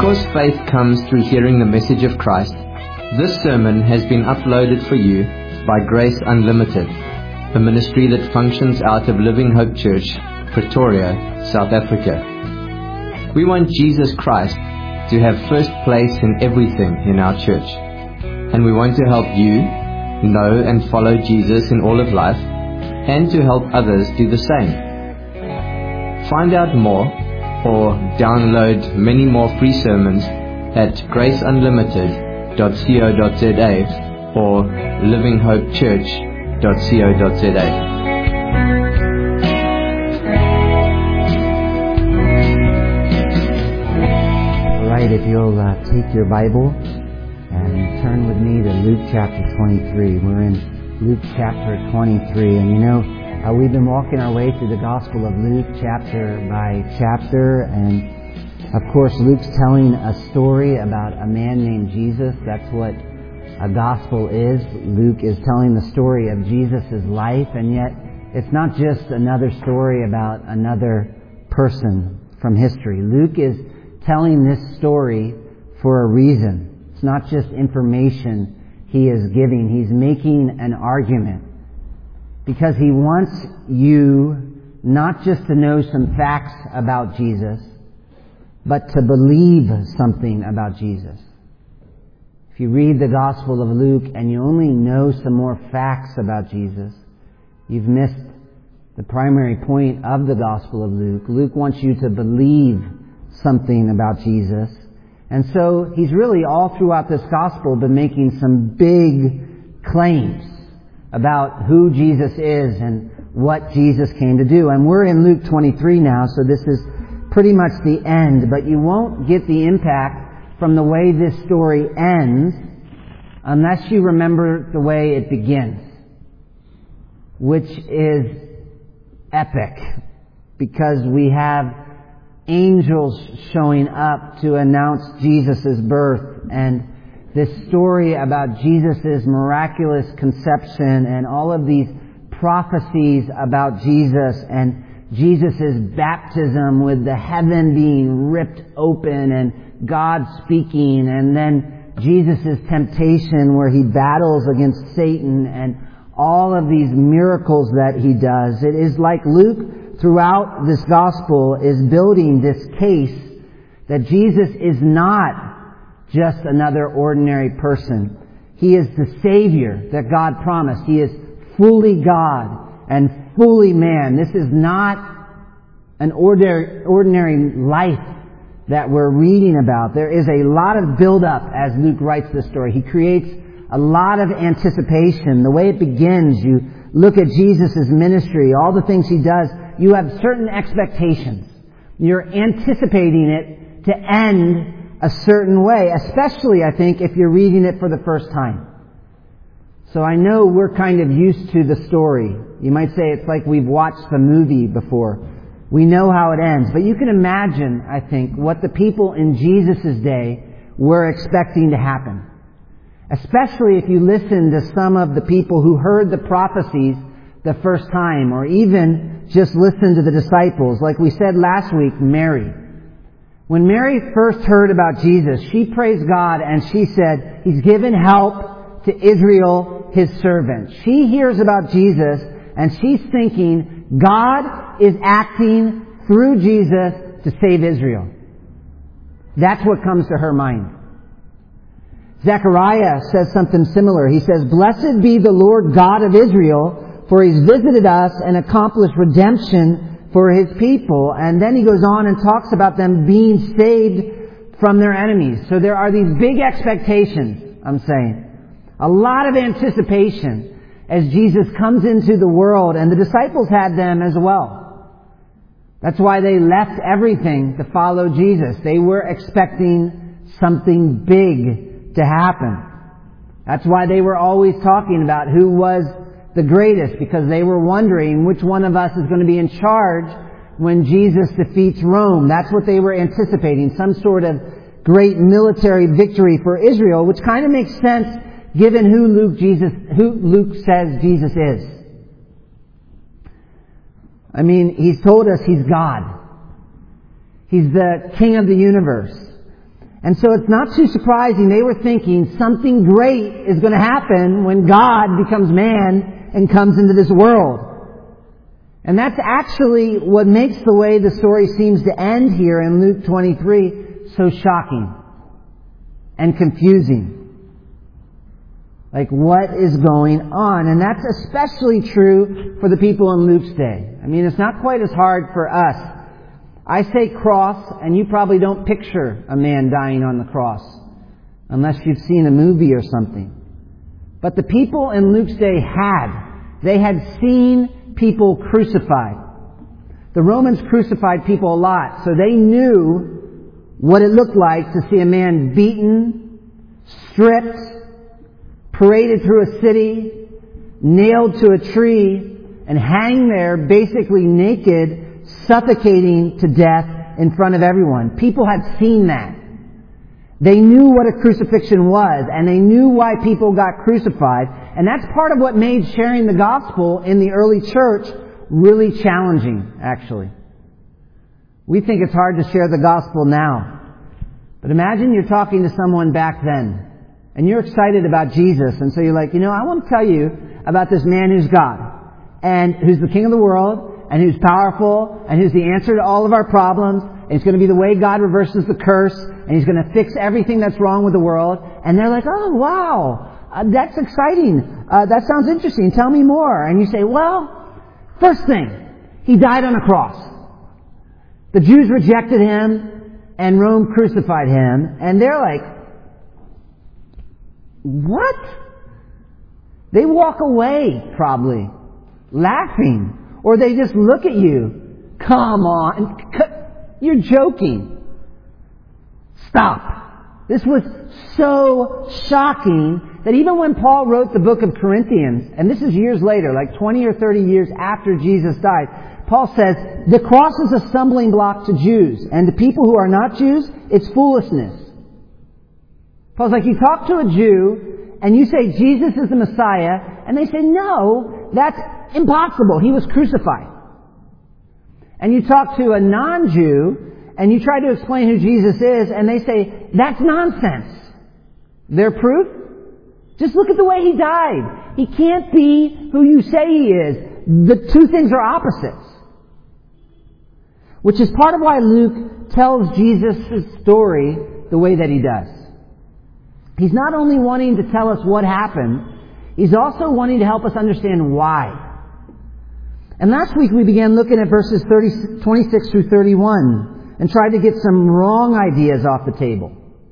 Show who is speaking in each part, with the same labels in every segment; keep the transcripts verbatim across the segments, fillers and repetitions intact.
Speaker 1: Because faith comes through hearing the message of Christ, this sermon has been uploaded for you by Grace Unlimited, a ministry that functions out of Living Hope Church, Pretoria, South Africa. We want Jesus Christ to have first place in everything in our church, and we want to help you know and follow Jesus in all of life, and to help others do the same. Find out more or download many more free sermons at grace unlimited dot co dot za or living hope church dot co dot za.
Speaker 2: All right, if you'll uh, take your Bible and turn with me to Luke chapter twenty-three. We're in Luke chapter twenty-three, and you know, uh, we've been walking our way through the Gospel of Luke chapter by chapter, and of course Luke's telling a story about a man named Jesus. That's what a Gospel is. Luke is telling the story of Jesus' life, and yet it's not just another story about another person from history. Luke is telling this story for a reason. It's not just information he is giving. He's making an argument because he wants you not just to know some facts about Jesus, but to believe something about Jesus. If you read the Gospel of Luke and you only know some more facts about Jesus, you've missed the primary point of the Gospel of Luke. Luke wants you to believe something about Jesus. And so he's really all throughout this Gospel been making some big claims about who Jesus is and what Jesus came to do. And we're in Luke twenty-three now, so this is pretty much the end, but you won't get the impact from the way this story ends unless you remember the way it begins, which is epic, because we have angels showing up to announce Jesus' birth, and this story about Jesus' miraculous conception and all of these prophecies about Jesus and Jesus' baptism with the heaven being ripped open and God speaking, and then Jesus' temptation where he battles against Satan and all of these miracles that he does. It is like Luke throughout this gospel is building this case that Jesus is not just another ordinary person. He is the Savior that God promised. He is fully God and fully man. This is not an ordinary, ordinary life that we're reading about. There is a lot of build-up as Luke writes this story. He creates a lot of anticipation. The way it begins, you look at Jesus' ministry, all the things he does, you have certain expectations. You're anticipating it to end a certain way, especially, I think, if you're reading it for the first time. So I know we're kind of used to the story. You might say it's like we've watched the movie before. We know how it ends. But you can imagine, I think, what the people in Jesus' day were expecting to happen. Especially if you listen to some of the people who heard the prophecies the first time, or even just listen to the disciples. Like we said last week, Mary. When Mary first heard about Jesus, she praised God and she said, He's given help to Israel, His servant. She hears about Jesus and she's thinking God is acting through Jesus to save Israel. That's what comes to her mind. Zechariah says something similar. He says, Blessed be the Lord God of Israel, for He's visited us and accomplished redemption for His people. And then he goes on and talks about them being saved from their enemies. So there are these big expectations, I'm saying. A lot of anticipation as Jesus comes into the world, and the disciples had them as well. That's why they left everything to follow Jesus. They were expecting something big to happen. That's why they were always talking about who was the greatest, because they were wondering which one of us is going to be in charge when Jesus defeats Rome. That's what they were anticipating, some sort of great military victory for Israel, which kind of makes sense given who Luke Jesus, who Luke says Jesus is. I mean, he's told us He's God. He's the King of the universe. And so it's not too surprising they were thinking something great is going to happen when God becomes man and comes into this world. And that's actually what makes the way the story seems to end here in Luke twenty-three so shocking and confusing. Like, what is going on? And that's especially true for the people in Luke's day. I mean, it's not quite as hard for us. I say cross, and you probably don't picture a man dying on the cross, unless you've seen a movie or something. But the people in Luke's day had. They had seen people crucified. The Romans crucified people a lot, so they knew what it looked like to see a man beaten, stripped, paraded through a city, nailed to a tree, and hang there basically naked, suffocating to death in front of everyone. People had seen that. They knew what a crucifixion was, and they knew why people got crucified. And that's part of what made sharing the gospel in the early church really challenging, actually. We think it's hard to share the gospel now. But imagine you're talking to someone back then, and you're excited about Jesus, and so you're like, you know, I want to tell you about this man who's God, and who's the King of the world, and who's powerful, and who's the answer to all of our problems, and it's going to be the way God reverses the curse, and He's going to fix everything that's wrong with the world. And they're like, oh, wow, uh, that's exciting. Uh, that sounds interesting. Tell me more. And you say, well, first thing, He died on a cross. The Jews rejected Him, and Rome crucified Him, and they're like, what? They walk away, probably, laughing. Or they just look at you. Come on. You're joking. Stop. This was so shocking that even when Paul wrote the book of Corinthians, and this is years later, like twenty or thirty years after Jesus died, Paul says, the cross is a stumbling block to Jews, and to people who are not Jews, it's foolishness. Paul's like, you talk to a Jew, and you say Jesus is the Messiah, and they say, no, that's impossible. He was crucified. And you talk to a non-Jew, and you try to explain who Jesus is, and they say, that's nonsense. Their proof? Just look at the way He died. He can't be who you say He is. The two things are opposites. Which is part of why Luke tells Jesus' story the way that he does. He's not only wanting to tell us what happened, he's also wanting to help us understand why. And last week we began looking at verses thirty, twenty-six through thirty-one and tried to get some wrong ideas off the table.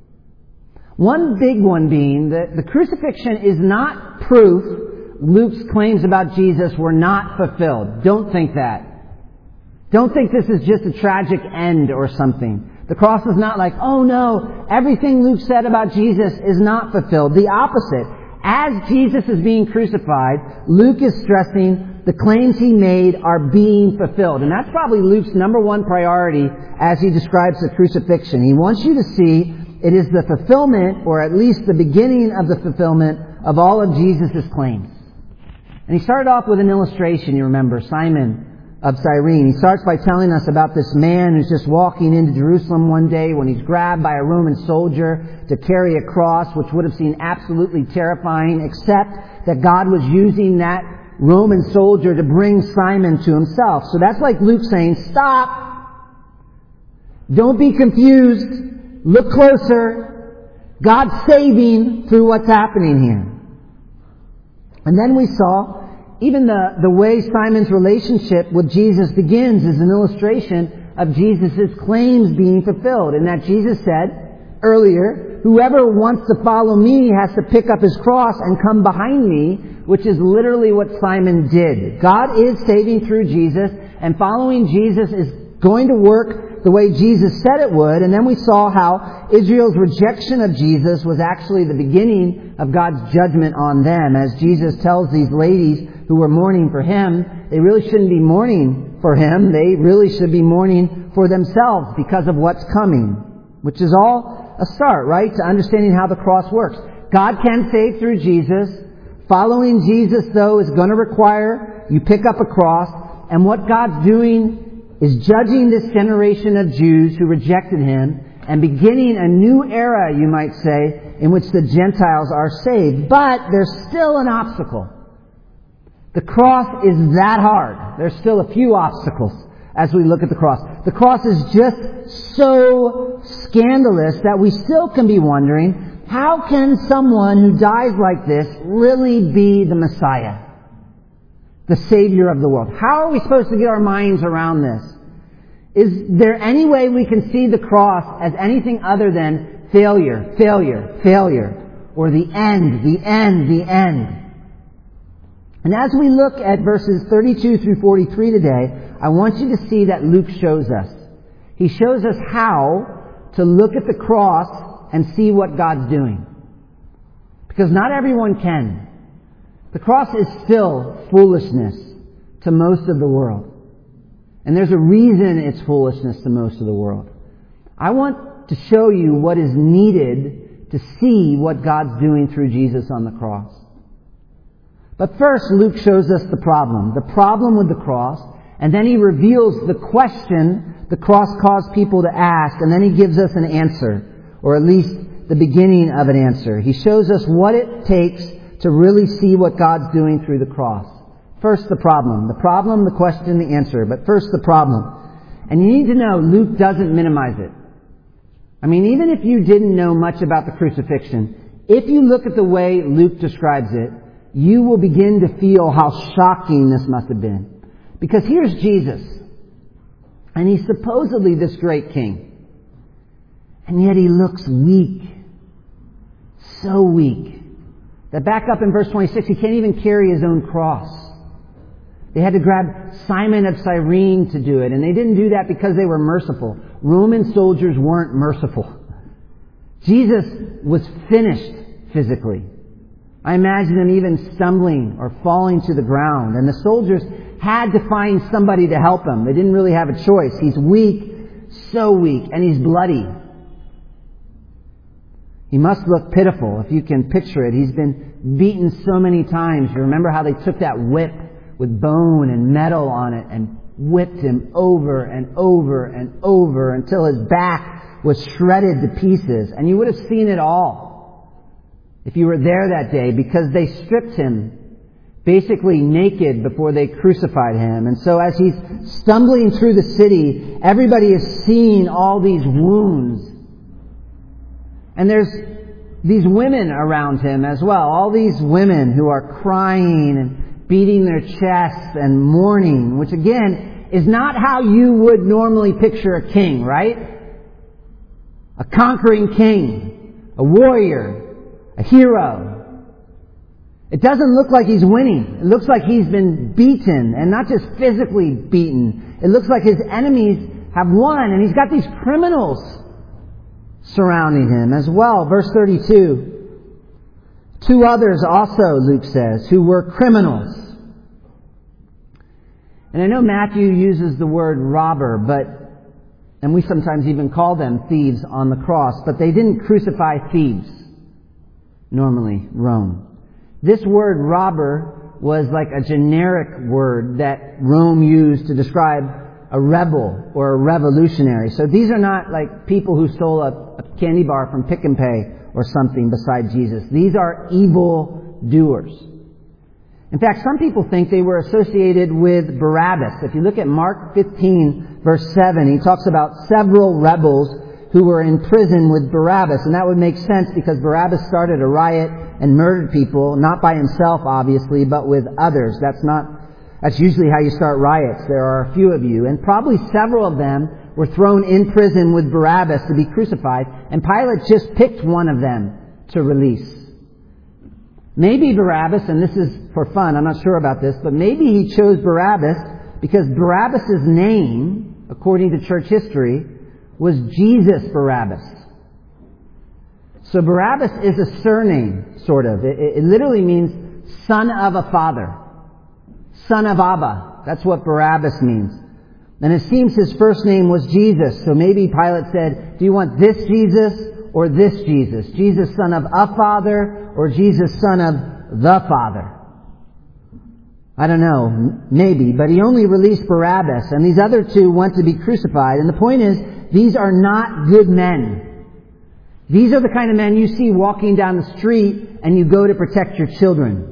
Speaker 2: One big one being that the crucifixion is not proof Luke's claims about Jesus were not fulfilled. Don't think that. Don't think this is just a tragic end or something. The cross is not like, oh no, everything Luke said about Jesus is not fulfilled. The opposite. As Jesus is being crucified, Luke is stressing the claims he made are being fulfilled. And that's probably Luke's number one priority as he describes the crucifixion. He wants you to see it is the fulfillment, or at least the beginning of the fulfillment, of all of Jesus' claims. And he started off with an illustration, you remember, Simon of Cyrene. He starts by telling us about this man who's just walking into Jerusalem one day when he's grabbed by a Roman soldier to carry a cross, which would have seemed absolutely terrifying, except that God was using that Roman soldier to bring Simon to Himself. So that's like Luke saying, stop! Don't be confused. Look closer. God's saving through what's happening here. And then we saw even the, the way Simon's relationship with Jesus begins is an illustration of Jesus' claims being fulfilled. And that Jesus said earlier, whoever wants to follow me has to pick up his cross and come behind me, which is literally what Simon did. God is saving through Jesus, and following Jesus is going to work the way Jesus said it would. And then we saw how Israel's rejection of Jesus was actually the beginning of God's judgment on them. As Jesus tells these ladies who were mourning for Him, they really shouldn't be mourning for Him. They really should be mourning for themselves because of what's coming. Which is all a start, right? To understanding how the cross works. God can save through Jesus. Following Jesus, though, is going to require you pick up a cross. And what God's doing is judging this generation of Jews who rejected Him and beginning a new era, you might say, in which the Gentiles are saved. But there's still an obstacle. The cross is that hard. There's still a few obstacles as we look at the cross. The cross is just so scandalous that we still can be wondering, how can someone who dies like this really be the Messiah, the Savior of the world? How are we supposed to get our minds around this? Is there any way we can see the cross as anything other than failure, failure, failure, or the end, the end, the end? And as we look at verses thirty-two through forty-three today, I want you to see that Luke shows us. He shows us how to look at the cross and see what God's doing. Because not everyone can. The cross is still foolishness to most of the world. And there's a reason it's foolishness to most of the world. I want to show you what is needed to see what God's doing through Jesus on the cross. But first, Luke shows us the problem. The problem with the cross. And then he reveals the question the cross caused people to ask. And then he gives us an answer. Or at least the beginning of an answer. He shows us what it takes to really see what God's doing through the cross. First, the problem. The problem, the question, the answer. But first, the problem. And you need to know, Luke doesn't minimize it. I mean, even if you didn't know much about the crucifixion, if you look at the way Luke describes it, you will begin to feel how shocking this must have been. Because here's Jesus. And he's supposedly this great king. And yet he looks weak. So weak. That back up in verse twenty-six, he can't even carry his own cross. They had to grab Simon of Cyrene to do it. And they didn't do that because they were merciful. Roman soldiers weren't merciful. Jesus was finished physically. I imagine him even stumbling or falling to the ground. And the soldiers had to find somebody to help him. They didn't really have a choice. He's weak, so weak, and he's bloody. He must look pitiful if you can picture it. He's been beaten so many times. You remember how they took that whip with bone and metal on it and whipped him over and over and over until his back was shredded to pieces. And you would have seen it all if you were there that day, because they stripped him basically naked before they crucified him. And so as he's stumbling through the city, everybody is seeing all these wounds. And there's these women around him as well. All these women who are crying and beating their chests and mourning, which again is not how you would normally picture a king, right? A conquering king, a warrior, a hero. It doesn't look like he's winning. It looks like he's been beaten, and not just physically beaten. It looks like his enemies have won, and he's got these criminals surrounding him as well. Verse thirty-two. Two others also, Luke says, who were criminals. And I know Matthew uses the word robber, but, and we sometimes even call them thieves on the cross, but they didn't crucify thieves. Normally, Rome. This word robber was like a generic word that Rome used to describe a rebel or a revolutionary. So these are not like people who stole a, a candy bar from Pick and Pay or something beside Jesus. These are evil doers. In fact, some people think they were associated with Barabbas. If you look at Mark fifteen, verse seven, he talks about several rebels who were in prison with Barabbas. And that would make sense because Barabbas started a riot and murdered people, not by himself, obviously, but with others. That's not, that's usually how you start riots. There are a few of you. And probably several of them were thrown in prison with Barabbas to be crucified, and Pilate just picked one of them to release. Maybe Barabbas, and this is for fun, I'm not sure about this, but maybe he chose Barabbas because Barabbas' name, according to church history, was Jesus Barabbas. So Barabbas is a surname, sort of. It, it literally means son of a father. Son of Abba. That's what Barabbas means. And it seems his first name was Jesus. So maybe Pilate said, do you want this Jesus or this Jesus? Jesus, son of a father, or Jesus, son of the Father? I don't know. Maybe. But he only released Barabbas. And these other two went to be crucified. And the point is, these are not good men. These are the kind of men you see walking down the street and you go to protect your children.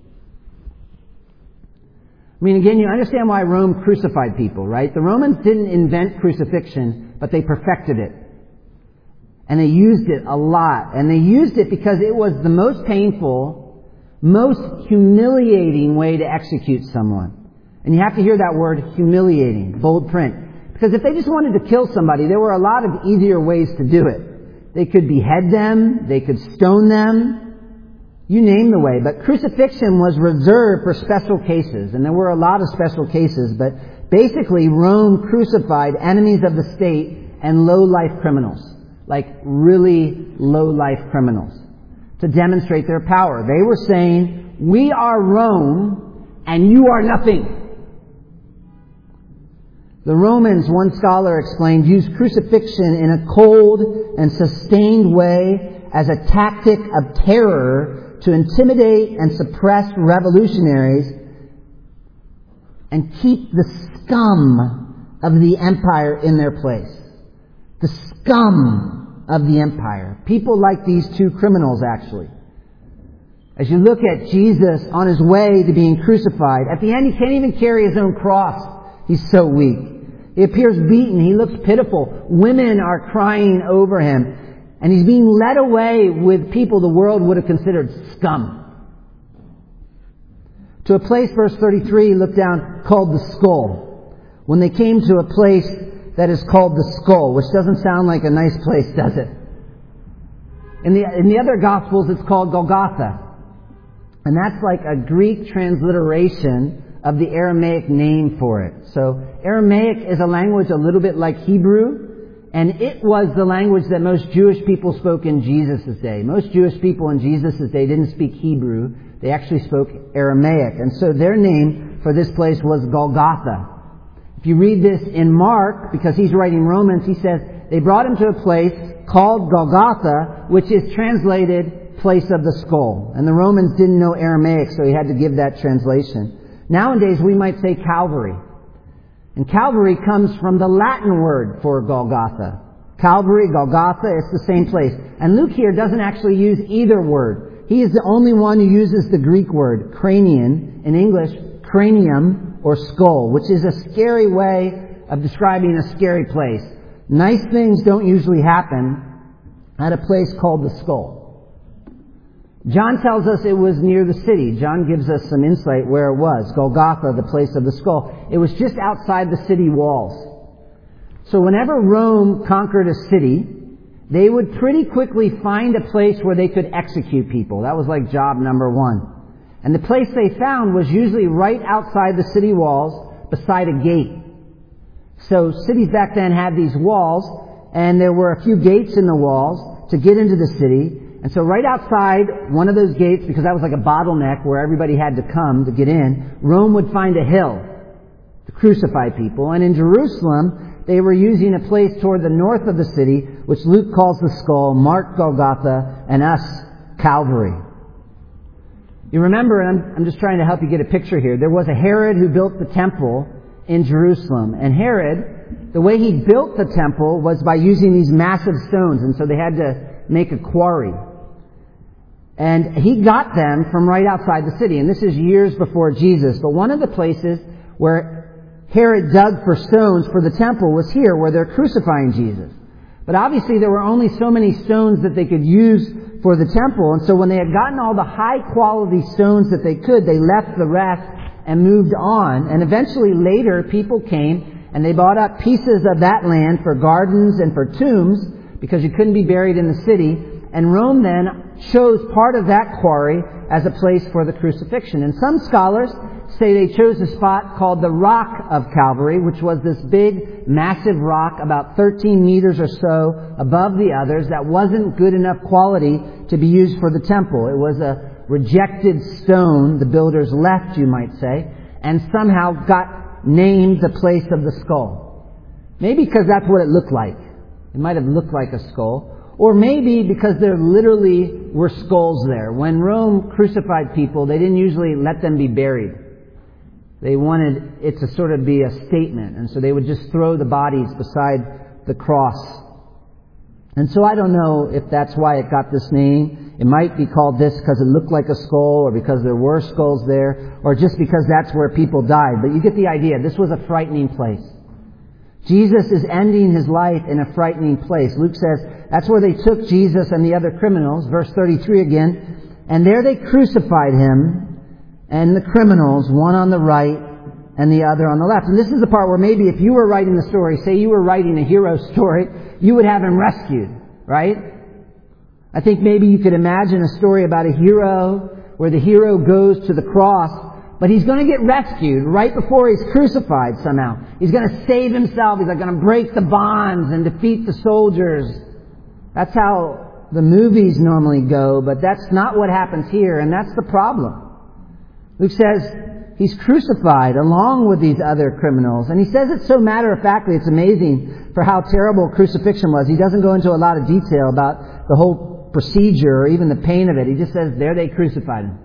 Speaker 2: I mean, again, you understand why Rome crucified people, right? The Romans didn't invent crucifixion, but they perfected it. And they used it a lot. And they used it because it was the most painful, most humiliating way to execute someone. And you have to hear that word, humiliating, bold print. Because if they just wanted to kill somebody, there were a lot of easier ways to do it. They could behead them, they could stone them, you name the way. But crucifixion was reserved for special cases. And there were a lot of special cases. But basically, Rome crucified enemies of the state and low-life criminals. Like really low-life criminals. To demonstrate their power. They were saying, we are Rome and you are nothing. The Romans, one scholar explained, used crucifixion in a cold and sustained way as a tactic of terror to intimidate and suppress revolutionaries and keep the scum of the empire in their place. The scum of the empire. People like these two criminals, actually. As you look at Jesus on his way to being crucified, at the end he can't even carry his own cross. He's so weak. He appears beaten. He looks pitiful. Women are crying over him. And he's being led away with people the world would have considered scum. To a place, verse thirty-three, look down, called the Skull. When they came to a place that is called the Skull, which doesn't sound like a nice place, does it? In the, in the other Gospels, it's called Golgotha. And that's like a Greek transliteration of the Aramaic name for it. So Aramaic is a language a little bit like Hebrew, and it was the language that most Jewish people spoke in Jesus' day. Most Jewish people in Jesus' day didn't speak Hebrew. They actually spoke Aramaic. And so their name for this place was Golgotha. If you read this in Mark, because he's writing Romans, he says, they brought him to a place called Golgotha, which is translated place of the skull. And the Romans didn't know Aramaic, so he had to give that translation. Nowadays, we might say Calvary. And Calvary comes from the Latin word for Golgotha. Calvary, Golgotha, it's the same place. And Luke here doesn't actually use either word. He is the only one who uses the Greek word, cranion, in English, cranium or skull, which is a scary way of describing a scary place. Nice things don't usually happen at a place called the Skull. John tells us it was near the city. John gives us some insight where it was. Golgotha, the place of the skull. It was just outside the city walls. So whenever Rome conquered a city, they would pretty quickly find a place where they could execute people. That was like job number one. And the place they found was usually right outside the city walls, beside a gate. So cities back then had these walls, and there were a few gates in the walls to get into the city. And so right outside one of those gates, because that was like a bottleneck where everybody had to come to get in, Rome would find a hill to crucify people. And in Jerusalem, they were using a place toward the north of the city, which Luke calls the Skull, Mark Golgotha, and us Calvary. You remember, and I'm, I'm just trying to help you get a picture here, there was a Herod who built the temple in Jerusalem. And Herod, the way he built the temple was by using these massive stones. And so they had to make a quarry. And he got them from right outside the city. And this is years before Jesus. But one of the places where Herod dug for stones for the temple was here, where they're crucifying Jesus. But obviously there were only so many stones that they could use for the temple. And so when they had gotten all the high quality stones that they could, they left the rest and moved on. And eventually later people came and they bought up pieces of that land for gardens and for tombs, because you couldn't be buried in the city. And Rome then chose part of that quarry as a place for the crucifixion. And some scholars say they chose a spot called the Rock of Calvary, which was this big, massive rock about thirteen meters or so above the others that wasn't good enough quality to be used for the temple. It was a rejected stone the builders left, you might say, and somehow got named the place of the skull. Maybe because that's what it looked like. It might have looked like a skull. Or maybe because there literally were skulls there. When Rome crucified people, they didn't usually let them be buried. They wanted it to sort of be a statement. And so they would just throw the bodies beside the cross. And so I don't know if that's why it got this name. It might be called this because it looked like a skull, or because there were skulls there, or just because that's where people died. But you get the idea. This was a frightening place. Jesus is ending his life in a frightening place. Luke says that's where they took Jesus and the other criminals. Verse thirty-three again. And there they crucified him and the criminals, one on the right and the other on the left. And this is the part where maybe if you were writing the story, say you were writing a hero story, you would have him rescued, right? I think maybe you could imagine a story about a hero where the hero goes to the cross, but he's going to get rescued right before he's crucified somehow. He's going to save himself. He's like going to break the bonds and defeat the soldiers. That's how the movies normally go, but that's not what happens here, and that's the problem. Luke says he's crucified along with these other criminals, and he says it so matter-of-factly, it's amazing for how terrible crucifixion was. He doesn't go into a lot of detail about the whole procedure or even the pain of it. He just says, there they crucified him.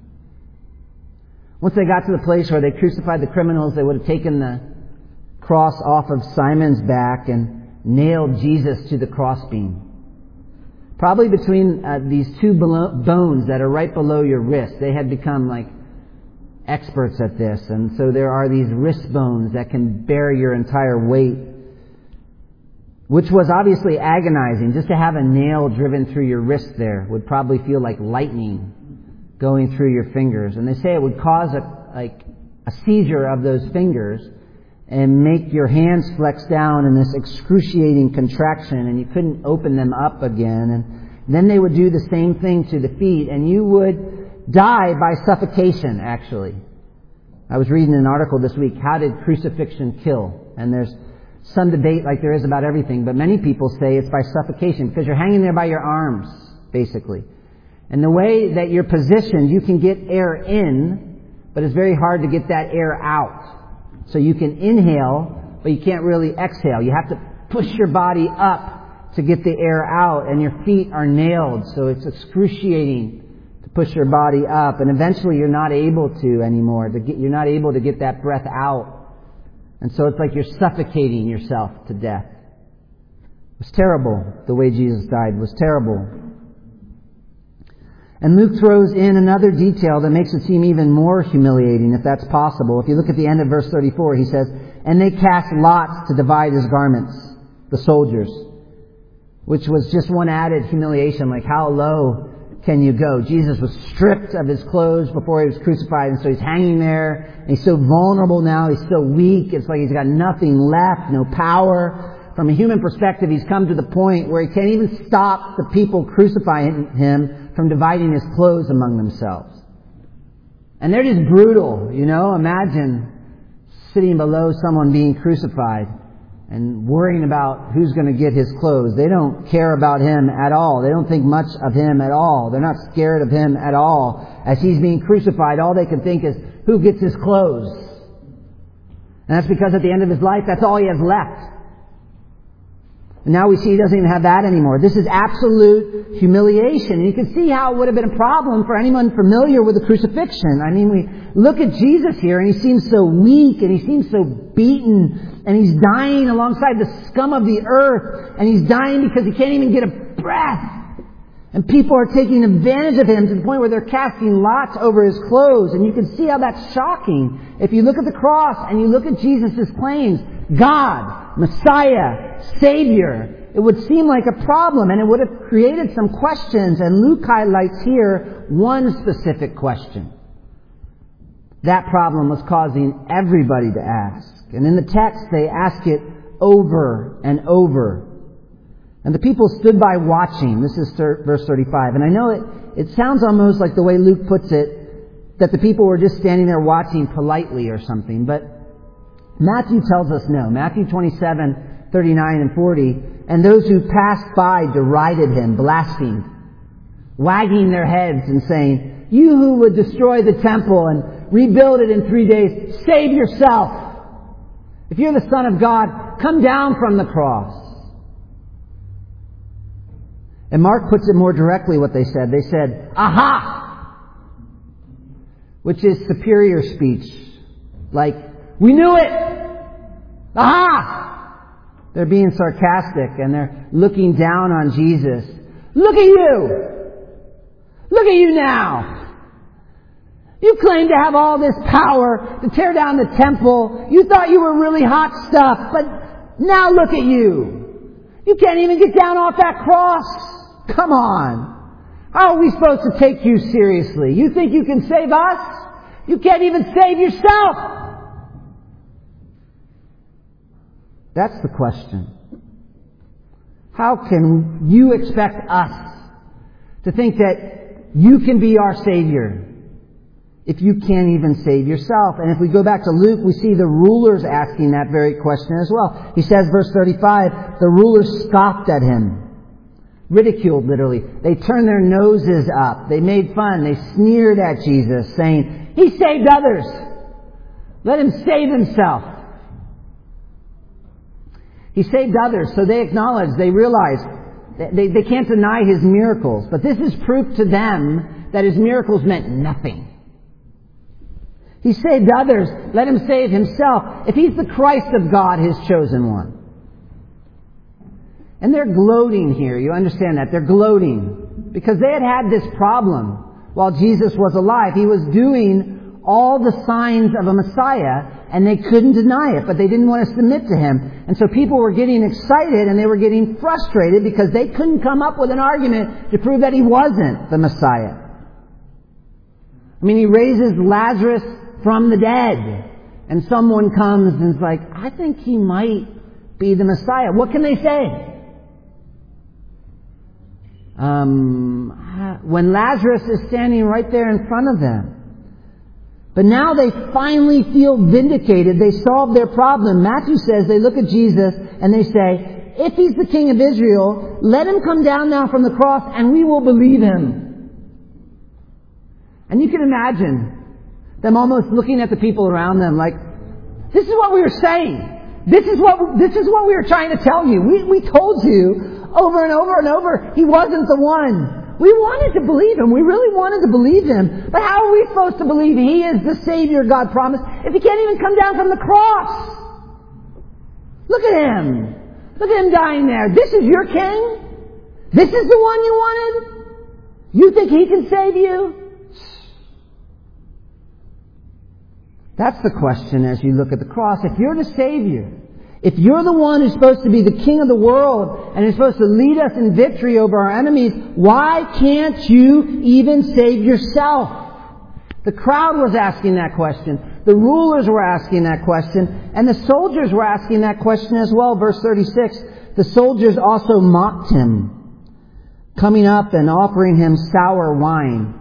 Speaker 2: Once they got to the place where they crucified the criminals, they would have taken the cross off of Simon's back and nailed Jesus to the crossbeam. Probably between uh, these two below, bones that are right below your wrist. They had become like experts at this. And so there are these wrist bones that can bear your entire weight, which was obviously agonizing. Just to have a nail driven through your wrist there would probably feel like lightning going through your fingers. And they say it would cause a like a seizure of those fingers and make your hands flex down in this excruciating contraction, and you couldn't open them up again. And then they would do the same thing to the feet, and you would die by suffocation, actually. I was reading an article this week, How Did Crucifixion Kill? And there's some debate like there is about everything, but many people say it's by suffocation because you're hanging there by your arms, basically. And the way that you're positioned, you can get air in, but it's very hard to get that air out. So you can inhale, but you can't really exhale. You have to push your body up to get the air out, and your feet are nailed, so it's excruciating to push your body up, and eventually you're not able to anymore. To get, you're not able to get that breath out. And so it's like you're suffocating yourself to death. It was terrible. The way Jesus died was terrible. And Luke throws in another detail that makes it seem even more humiliating, if that's possible. If you look at the end of verse thirty-four, he says, and they cast lots to divide his garments, the soldiers, which was just one added humiliation, like how low can you go? Jesus was stripped of his clothes before he was crucified, and so he's hanging there, and he's so vulnerable now, he's so weak, it's like he's got nothing left, no power. From a human perspective, he's come to the point where he can't even stop the people crucifying him from dividing his clothes among themselves. And they're just brutal, you know. Imagine sitting below someone being crucified and worrying about who's going to get his clothes. They don't care about him at all. They don't think much of him at all. They're not scared of him at all. As he's being crucified, all they can think is, who gets his clothes? And that's because at the end of his life, that's all he has left. And now we see he doesn't even have that anymore. This is absolute humiliation. And you can see how it would have been a problem for anyone familiar with the crucifixion. I mean, we look at Jesus here, and he seems so weak, and he seems so beaten, and he's dying alongside the scum of the earth, and he's dying because he can't even get a breath. And people are taking advantage of him to the point where they're casting lots over his clothes. And you can see how that's shocking. If you look at the cross and you look at Jesus' claims, God, Messiah, Savior, it would seem like a problem, and it would have created some questions. And Luke highlights here one specific question. That problem was causing everybody to ask. And in the text, they ask it over and over. And the people stood by watching. This is verse thirty-five. And I know it, it sounds almost like the way Luke puts it, that the people were just standing there watching politely or something. But Matthew tells us no. Matthew twenty-seven, thirty-nine and forty. And those who passed by derided him, blasphemed, wagging their heads and saying, you who would destroy the temple and rebuild it in three days, save yourself. If you're the Son of God, come down from the cross. And Mark puts it more directly what they said. They said, aha! Which is superior speech. Like, we knew it! Aha! They're being sarcastic and they're looking down on Jesus. Look at you! Look at you now! You claim to have all this power to tear down the temple. You thought you were really hot stuff, but now look at you. You can't even get down off that cross. Come on. How are we supposed to take you seriously? You think you can save us? You can't even save yourself. That's the question. How can you expect us to think that you can be our Savior if you can't even save yourself? And if we go back to Luke, we see the rulers asking that very question as well. He says, verse thirty-five, the rulers scoffed at him. Ridiculed, literally. They turned their noses up. They made fun. They sneered at Jesus, saying, He saved others. Let him save himself. He saved others, so they acknowledge, they realize, they, they can't deny His miracles. But this is proof to them that His miracles meant nothing. He saved others, let Him save Himself. If He's the Christ of God, His chosen one. And they're gloating here, you understand that? They're gloating. Because they had had this problem while Jesus was alive. He was doing all the signs of a Messiah, and they couldn't deny it, but they didn't want to submit to Him. And so people were getting excited and they were getting frustrated because they couldn't come up with an argument to prove that He wasn't the Messiah. I mean, He raises Lazarus from the dead, and someone comes and is like, I think He might be the Messiah. What can they say? Um, when Lazarus is standing right there in front of them. But now they finally feel vindicated. They solved their problem. Matthew says they look at Jesus and they say, if He's the King of Israel, let Him come down now from the cross and we will believe Him. And you can imagine them almost looking at the people around them like, this is what we were saying. This is what, this is what we were trying to tell you. We, we told you over and over and over, He wasn't the one. We wanted to believe Him. We really wanted to believe Him. But how are we supposed to believe He is the Savior God promised if He can't even come down from the cross? Look at Him. Look at Him dying there. This is your King? This is the one you wanted? You think He can save you? That's the question as you look at the cross. If you're the Savior, if you're the one who's supposed to be the King of the world and is supposed to lead us in victory over our enemies, why can't you even save yourself? The crowd was asking that question. The rulers were asking that question. And the soldiers were asking that question as well. Verse thirty-six, the soldiers also mocked Him, coming up and offering Him sour wine.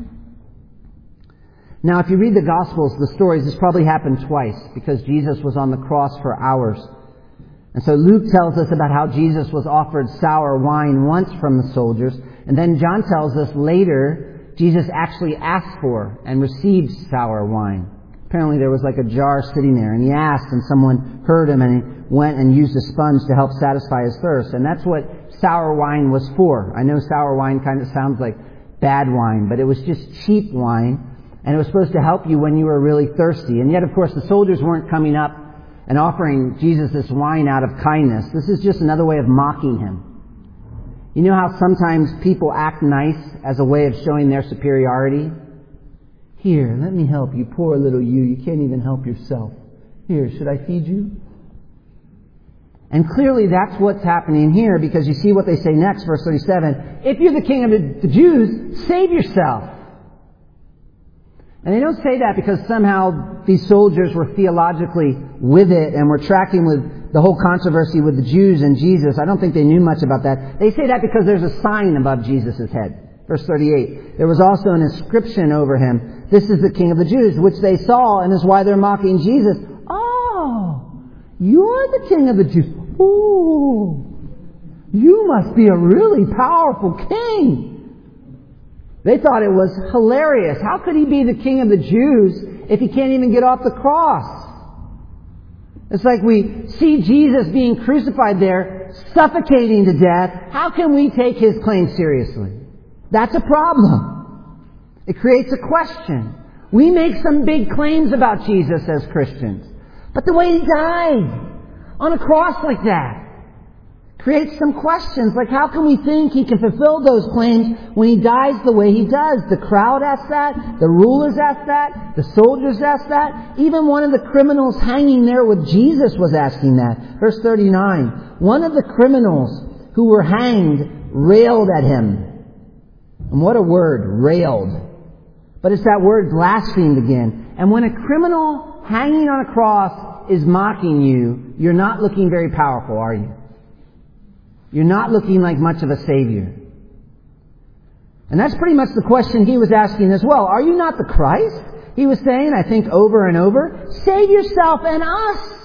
Speaker 2: Now, if you read the Gospels, the stories, this probably happened twice because Jesus was on the cross for hours. And so Luke tells us about how Jesus was offered sour wine once from the soldiers. And then John tells us later, Jesus actually asked for and received sour wine. Apparently there was like a jar sitting there, and He asked, and someone heard Him, and He went and used a sponge to help satisfy His thirst. And that's what sour wine was for. I know sour wine kind of sounds like bad wine, but it was just cheap wine. And it was supposed to help you when you were really thirsty. And yet, of course, the soldiers weren't coming up and offering Jesus this wine out of kindness. This is just another way of mocking Him. You know how sometimes people act nice as a way of showing their superiority? Here, let me help you. Poor little you. You can't even help yourself. Here, should I feed you? And clearly that's what's happening here, because you see what they say next, verse thirty-seven. If you're the King of the Jews, save yourself. And they don't say that because somehow these soldiers were theologically with it and were tracking with the whole controversy with the Jews and Jesus. I don't think they knew much about that. They say that because there's a sign above Jesus' head. Verse thirty-eight. There was also an inscription over Him. This is the King of the Jews, which they saw, and is why they're mocking Jesus. Oh, you're the King of the Jews. Ooh, you must be a really powerful king. They thought it was hilarious. How could He be the King of the Jews if He can't even get off the cross? It's like we see Jesus being crucified there, suffocating to death. How can we take His claim seriously? That's a problem. It creates a question. We make some big claims about Jesus as Christians. But the way He died on a cross like that, creates some questions, like how can we think he can fulfill those claims when he dies the way he does? The crowd asks that, the rulers ask that, the soldiers ask that, even one of the criminals hanging there with Jesus was asking that. Verse thirty-nine, one of the criminals who were hanged railed at him. And what a word, railed. But it's that word blasphemed again. And when a criminal hanging on a cross is mocking you, you're not looking very powerful, are you? You're not looking like much of a savior. And that's pretty much the question he was asking as well. Are you not the Christ? He was saying, I think over and over, save yourself and us.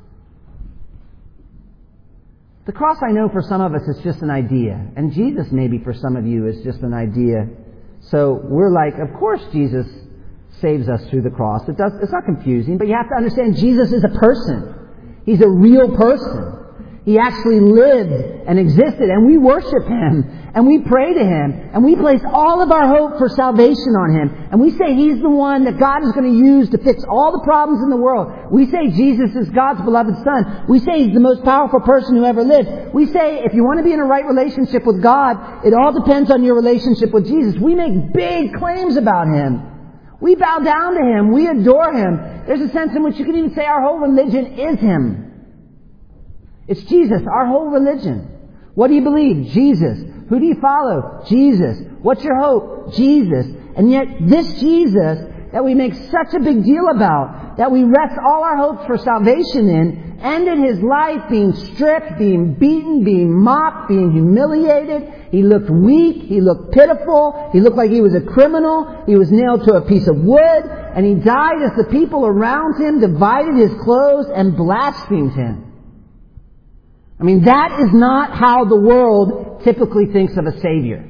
Speaker 2: The cross, I know for some of us, is just an idea. And Jesus, maybe for some of you, is just an idea. So we're like, of course Jesus saves us through the cross. It does, it's not confusing, but you have to understand Jesus is a person. He's a real person. He actually lived and existed, and we worship Him, and we pray to Him, and we place all of our hope for salvation on Him, and we say He's the one that God is going to use to fix all the problems in the world. We say Jesus is God's beloved Son. We say He's the most powerful person who ever lived. We say if you want to be in a right relationship with God, it all depends on your relationship with Jesus. We make big claims about Him. We bow down to Him. We adore Him. There's a sense in which you can even say our whole religion is Him. It's Jesus, our whole religion. What do you believe? Jesus. Who do you follow? Jesus. What's your hope? Jesus. And yet this Jesus that we make such a big deal about, that we rest all our hopes for salvation in, ended His life being stripped, being beaten, being mocked, being humiliated. He looked weak. He looked pitiful. He looked like he was a criminal. He was nailed to a piece of wood. And He died as the people around Him divided His clothes and blasphemed Him. I mean, that is not how the world typically thinks of a Savior.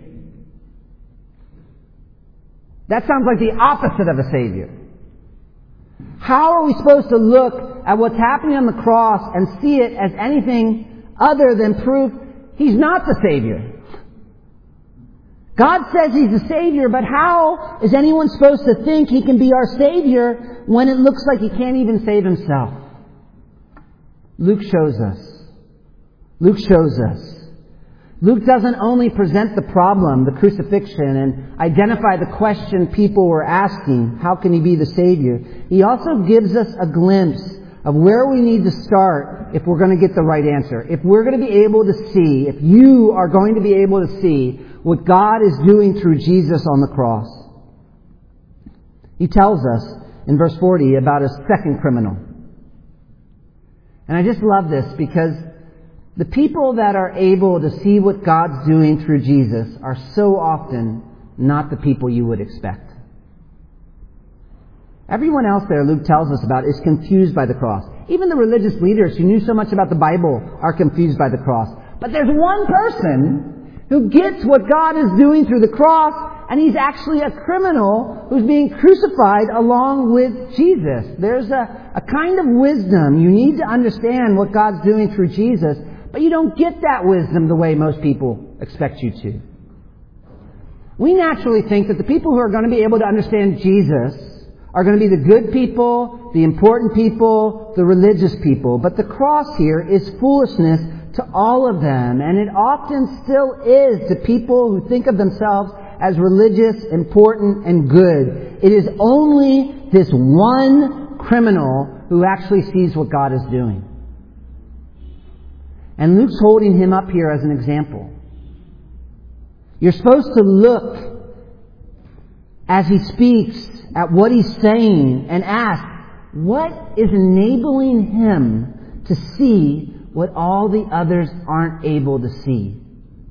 Speaker 2: That sounds like the opposite of a Savior. How are we supposed to look at what's happening on the cross and see it as anything other than proof He's not the Savior? God says He's the Savior, but how is anyone supposed to think He can be our Savior when it looks like He can't even save Himself? Luke shows us. Luke shows us. Luke doesn't only present the problem, the crucifixion, and identify the question people were asking, how can He be the Savior? He also gives us a glimpse of where we need to start if we're going to get the right answer. If we're going to be able to see, if you are going to be able to see what God is doing through Jesus on the cross. He tells us in verse forty about a second criminal. And I just love this because the people that are able to see what God's doing through Jesus are so often not the people you would expect. Everyone else there, Luke tells us about, is confused by the cross. Even the religious leaders who knew so much about the Bible are confused by the cross. But there's one person who gets what God is doing through the cross, and he's actually a criminal who's being crucified along with Jesus. There's a, a kind of wisdom. You need to understand what God's doing through Jesus, but you don't get that wisdom the way most people expect you to. We naturally think that the people who are going to be able to understand Jesus are going to be the good people, the important people, the religious people. But the cross here is foolishness to all of them. And it often still is to people who think of themselves as religious, important, and good. It is only this one criminal who actually sees what God is doing. And Luke's holding him up here as an example. You're supposed to look as he speaks at what he's saying and ask, what is enabling him to see what all the others aren't able to see?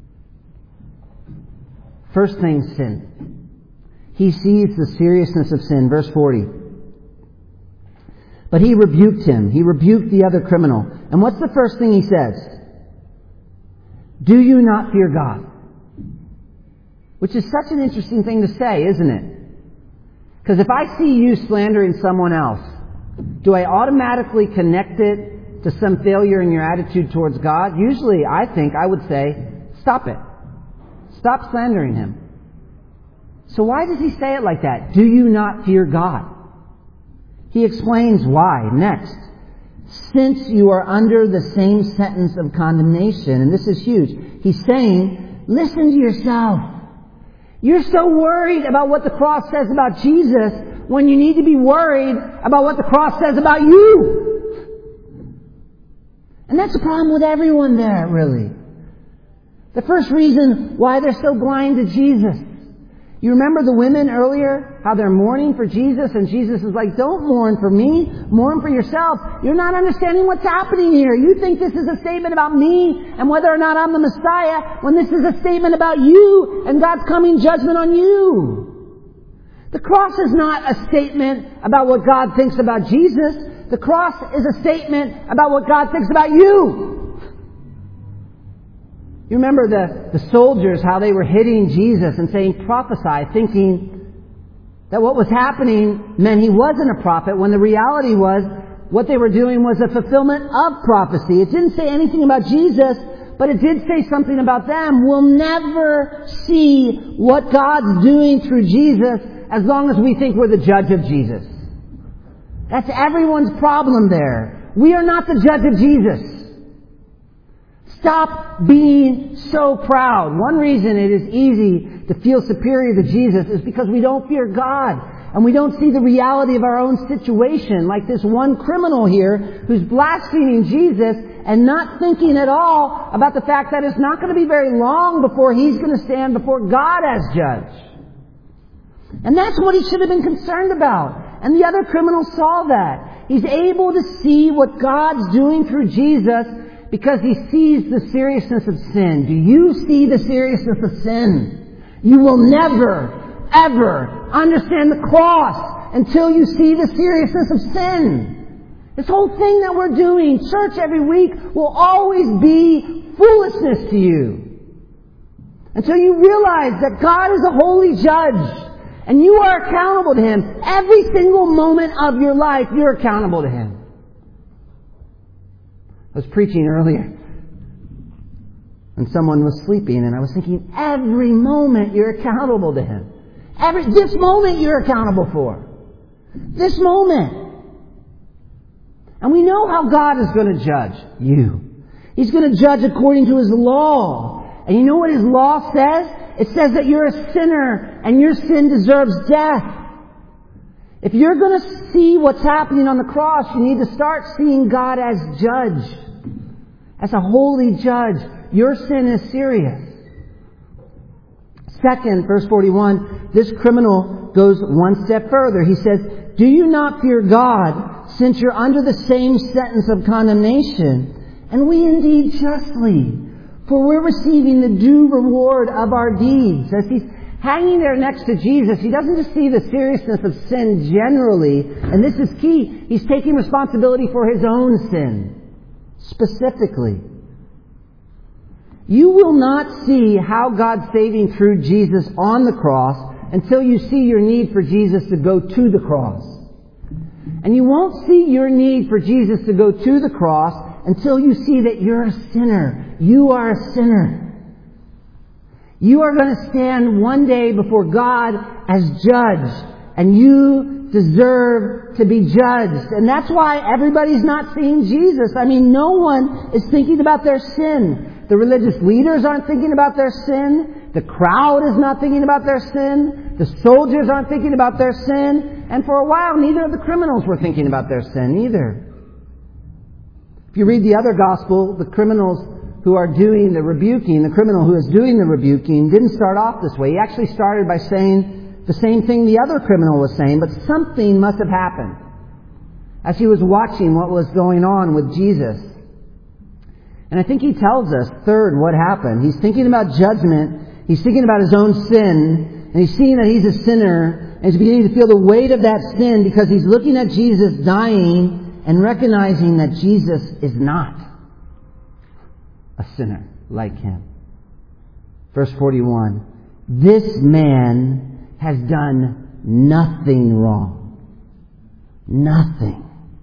Speaker 2: First thing, sin. He sees the seriousness of sin. Verse forty. But he rebuked him. He rebuked the other criminal. And what's the first thing he says? Do you not fear God? Which is such an interesting thing to say, isn't it? Because if I see you slandering someone else, do I automatically connect it to some failure in your attitude towards God? Usually, I think I would say, stop it. Stop slandering him. So why does he say it like that? Do you not fear God? He explains why next. since you are under the same sentence of condemnation. And this is huge. He's saying, listen to yourself. You're so worried about what the cross says about Jesus when you need to be worried about what the cross says about you. And that's the problem with everyone there, really. The first reason why they're so blind to Jesus. You remember the women earlier, how they're mourning for Jesus, and Jesus is like, don't mourn for me, mourn for yourself. You're not understanding what's happening here. You think this is a statement about me and whether or not I'm the Messiah, when this is a statement about you and God's coming judgment on you. The cross is not a statement about what God thinks about Jesus. The cross is a statement about what God thinks about you. You remember the, the soldiers, how they were hitting Jesus and saying, prophesy, thinking that what was happening meant he wasn't a prophet, when the reality was what they were doing was a fulfillment of prophecy. It didn't say anything about Jesus, but it did say something about them. We'll never see what God's doing through Jesus as long as we think we're the judge of Jesus. That's everyone's problem there. We are not the judge of Jesus. Stop being so proud. One reason it is easy to feel superior to Jesus is because we don't fear God. And we don't see the reality of our own situation. Like this one criminal here who's blaspheming Jesus and not thinking at all about the fact that it's not going to be very long before he's going to stand before God as judge. And that's what he should have been concerned about. And the other criminal saw that. He's able to see what God's doing through Jesus because he sees the seriousness of sin. Do you see the seriousness of sin? You will never, ever understand the cross until you see the seriousness of sin. This whole thing that we're doing, church every week, will always be foolishness to you. Until you realize that God is a holy judge and you are accountable to Him. Every single moment of your life, you're accountable to Him. I was preaching earlier and someone was sleeping and I was thinking, every moment you're accountable to Him. Every, this moment you're accountable for. This moment. And we know how God is going to judge you. He's going to judge according to His law. And you know what His law says? It says that you're a sinner and your sin deserves death. If you're going to see what's happening on the cross, you need to start seeing God as judge. As a holy judge. Your sin is serious. Second, verse forty-one, this criminal goes one step further. He says, do you not fear God, since you're under the same sentence of condemnation? And we indeed justly, for we're receiving the due reward of our deeds. As he's hanging there next to Jesus, he doesn't just see the seriousness of sin generally, and this is key, he's taking responsibility for his own sin, specifically. You will not see how God's saving through Jesus on the cross until you see your need for Jesus to go to the cross. And you won't see your need for Jesus to go to the cross until you see that you're a sinner. You are a sinner. You are going to stand one day before God as judge, and you deserve to be judged. And that's why everybody's not seeing Jesus. I mean, no one is thinking about their sin. The religious leaders aren't thinking about their sin. The crowd is not thinking about their sin. The soldiers aren't thinking about their sin. And for a while, neither of the criminals were thinking about their sin either. If you read the other gospel, the criminals who are doing the rebuking, the criminal who is doing the rebuking, didn't start off this way. He actually started by saying the same thing the other criminal was saying, but something must have happened as he was watching what was going on with Jesus. And I think he tells us, third, what happened. He's thinking about judgment. He's thinking about his own sin. And he's seeing that he's a sinner. And he's beginning to feel the weight of that sin because he's looking at Jesus dying and recognizing that Jesus is not a sinner like him. Verse forty-one. This man has done nothing wrong. Nothing.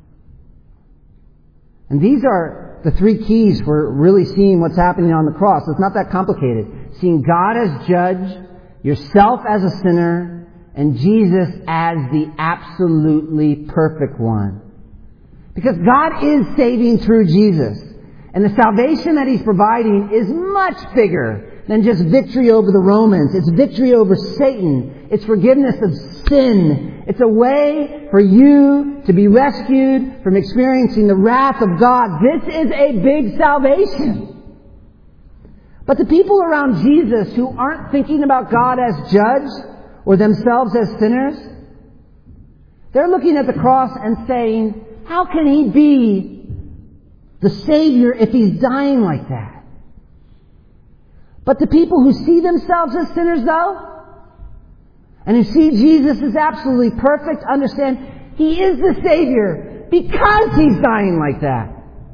Speaker 2: And these are the three keys for really seeing what's happening on the cross. It's not that complicated. Seeing God as judge, yourself as a sinner, and Jesus as the absolutely perfect one. Because God is saving through Jesus. And the salvation that He's providing is much bigger than just victory over the Romans. It's victory over Satan. It's forgiveness of sin. It's a way for you to be rescued from experiencing the wrath of God. This is a big salvation. But the people around Jesus who aren't thinking about God as judge or themselves as sinners, they're looking at the cross and saying, how can He be the Savior if He's dying like that? But the people who see themselves as sinners, though, and who see Jesus as absolutely perfect, understand He is the Savior because He's dying like that.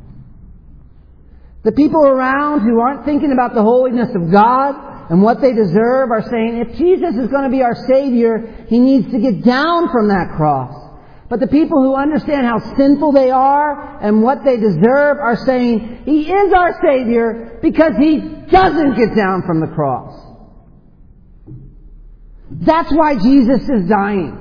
Speaker 2: The people around who aren't thinking about the holiness of God and what they deserve are saying, if Jesus is going to be our Savior, He needs to get down from that cross. But the people who understand how sinful they are and what they deserve are saying, He is our Savior because He doesn't get down from the cross. That's why Jesus is dying.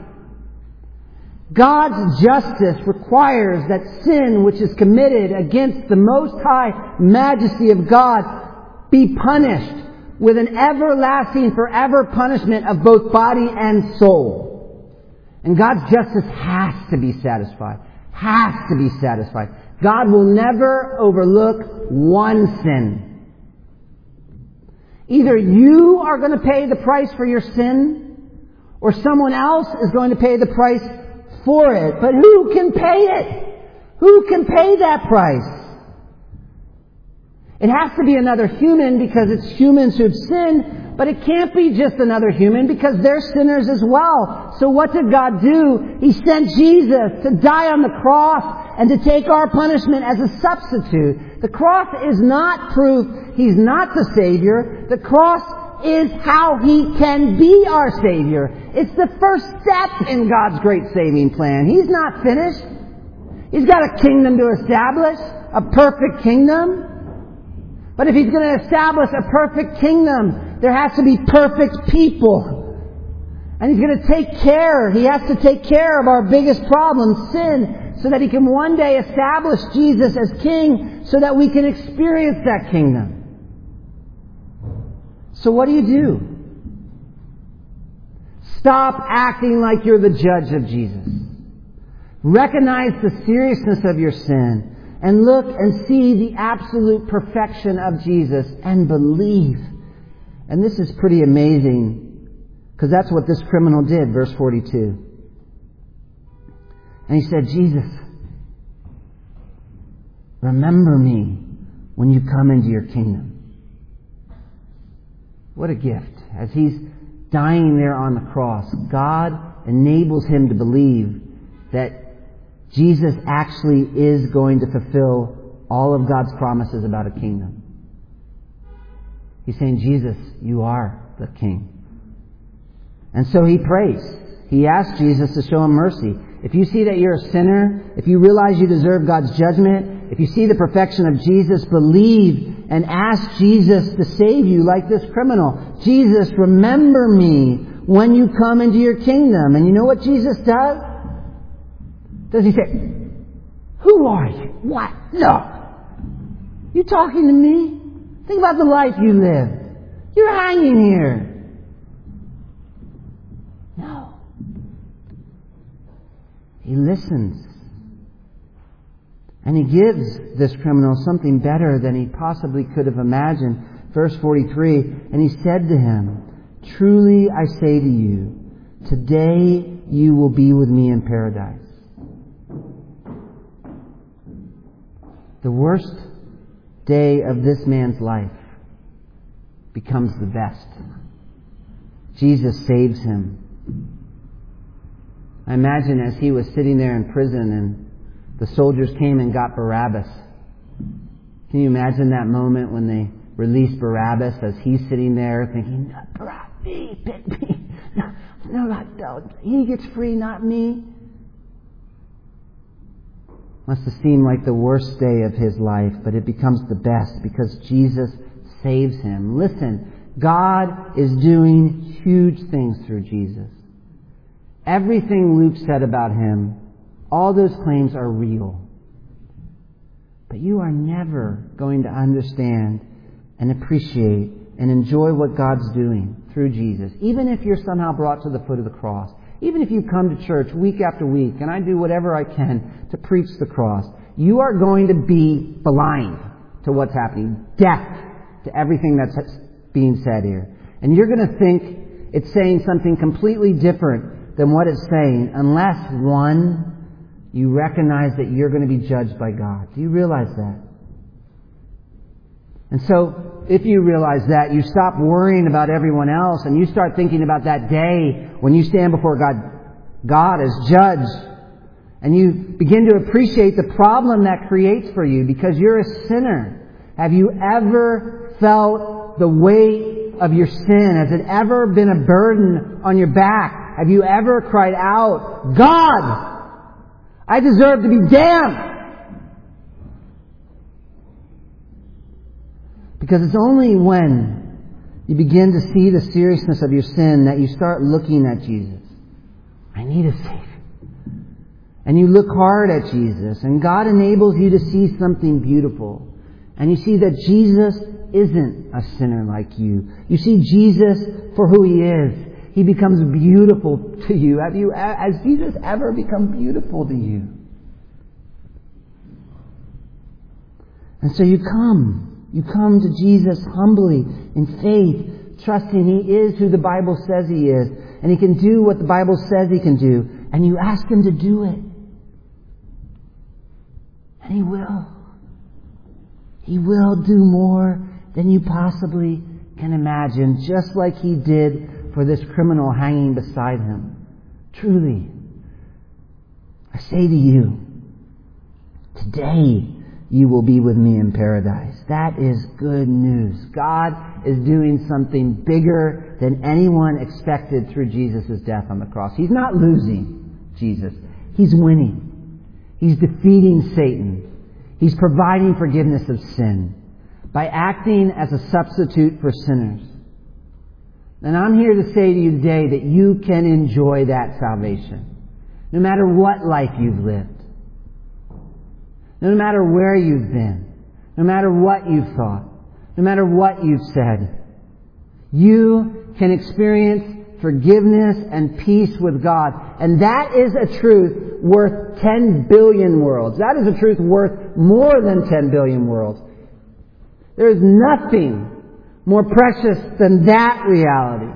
Speaker 2: God's justice requires that sin which is committed against the Most High Majesty of God be punished with an everlasting, forever punishment of both body and soul. And God's justice has to be satisfied. Has to be satisfied. God will never overlook one sin. Either you are going to pay the price for your sin, or someone else is going to pay the price for it. But who can pay it? Who can pay that price? It has to be another human because it's humans who've sinned, but it can't be just another human because they're sinners as well. So what did God do? He sent Jesus to die on the cross and to take our punishment as a substitute. The cross is not proof He's not the Savior. The cross is how He can be our Savior. It's the first step in God's great saving plan. He's not finished. He's got a kingdom to establish, a perfect kingdom. But if He's going to establish a perfect kingdom, there has to be perfect people. And He's going to take care, He has to take care of our biggest problem, sin, so that He can one day establish Jesus as King so that we can experience that kingdom. So what do you do? Stop acting like you're the judge of Jesus. Recognize the seriousness of your sin and look and see the absolute perfection of Jesus and believe. And this is pretty amazing because that's what this criminal did, verse forty-two. And he said, Jesus, remember me when you come into your kingdom. What a gift. As he's dying there on the cross, God enables him to believe that Jesus actually is going to fulfill all of God's promises about a kingdom. He's saying, Jesus, you are the King. And so he prays. He asks Jesus to show him mercy. If you see that you're a sinner, if you realize you deserve God's judgment, if you see the perfection of Jesus, believe and ask Jesus to save you like this criminal. Jesus, remember me when you come into your kingdom. And you know what Jesus does? Does He say, who are you? What? No. You talking to me? Think about the life you live. You're hanging here. No. He listens. And He gives this criminal something better than he possibly could have imagined. Verse forty-three, and He said to him, truly I say to you, today you will be with me in paradise. The worst day of this man's life becomes the best. Jesus saves him. I imagine as he was sitting there in prison and the soldiers came and got Barabbas. Can you imagine that moment when they released Barabbas as he's sitting there thinking, no, Barabbas, me, pick me. No, no, not, no, he gets free, not me. Must have seemed like the worst day of his life, but it becomes the best because Jesus saves him. Listen, God is doing huge things through Jesus. Everything Luke said about Him, all those claims are real. But you are never going to understand and appreciate and enjoy what God's doing through Jesus. Even if you're somehow brought to the foot of the cross. Even if you come to church week after week and I do whatever I can to preach the cross. You are going to be blind to what's happening. Deaf to everything that's being said here. And you're going to think it's saying something completely different than what it's saying unless, one, you recognize that you're going to be judged by God. Do you realize that? And so, if you realize that, you stop worrying about everyone else and you start thinking about that day when you stand before God, God as judge. And you begin to appreciate the problem that creates for you because you're a sinner. Have you ever felt the weight of your sin? Has it ever been a burden on your back? Have you ever cried out, God, I deserve to be damned? Because it's only when you begin to see the seriousness of your sin that you start looking at Jesus. I need a Savior. And you look hard at Jesus, and God enables you to see something beautiful. And you see that Jesus isn't a sinner like you. You see Jesus for who He is. He becomes beautiful to you. Have you, has Jesus ever become beautiful to you? And so you come. You come to Jesus humbly in faith, trusting He is who the Bible says He is. And He can do what the Bible says He can do. And you ask Him to do it. And He will. He will do more than you possibly can imagine, just like He did for this criminal hanging beside Him. Truly, I say to you, today you will be with me in paradise. That is good news. God is doing something bigger than anyone expected through Jesus' death on the cross. He's not losing, Jesus. He's winning. He's defeating Satan. He's providing forgiveness of sin by acting as a substitute for sinners. And I'm here to say to you today that you can enjoy that salvation. No matter what life you've lived. No matter where you've been. No matter what you've thought. No matter what you've said. You can experience forgiveness and peace with God. And that is a truth worth ten billion worlds. That is a truth worth more than ten billion worlds. There is nothing more precious than that reality.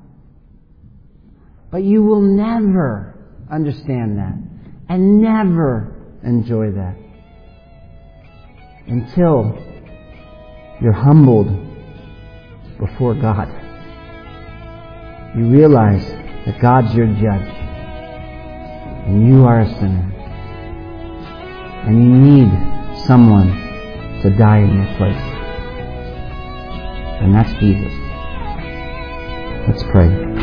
Speaker 2: But you will never understand that and never enjoy that until you're humbled before God. You realize that God's your judge and you are a sinner and you need someone to die in your place. And that's Jesus. Let's pray.